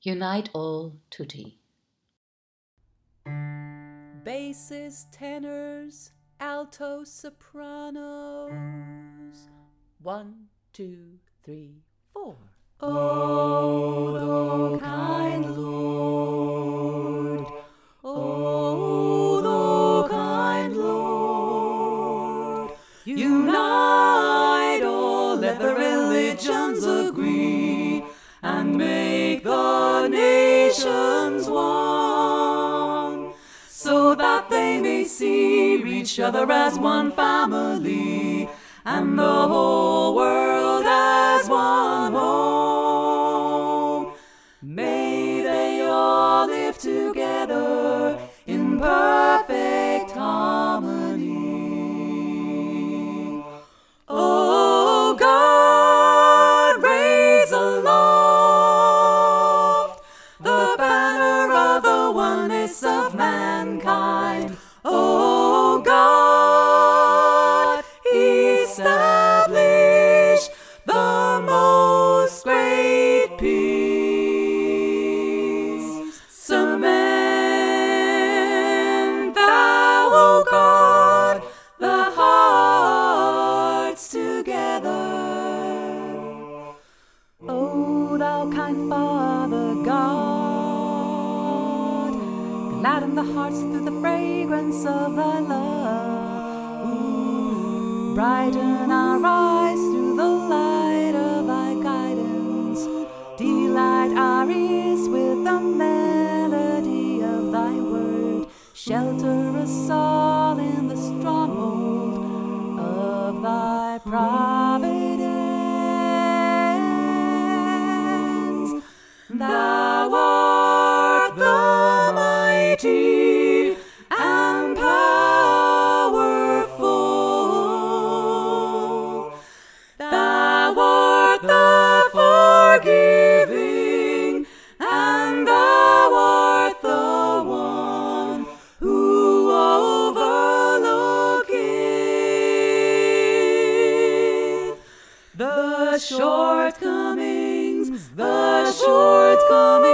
Unite all tutti. Basses, tenors, altos, sopranos. 1, 2, 3, 4. Oh, the kind Lord. Oh, the kind Lord. Unite all, let the religions agree, and make the nations one, so that they may see each other as one family, and the whole world as one home. May they all live together in perfect harmony. Oh God, raise aloft the banner of the oneness of mankind. Oh God, establish the most great peace. Cement thou, O God, the hearts together. O thou kind Father God, gladden the hearts through the fragrance of thy love. Ooh, brighten our eyes through the light of thy guidance. Delight our ears with the melody of thy word. Shelter us all in the stronghold of thy providence. Thou art the mighty and powerful. Thou art the forgiving, and thou art the one who overlooketh the shortcomings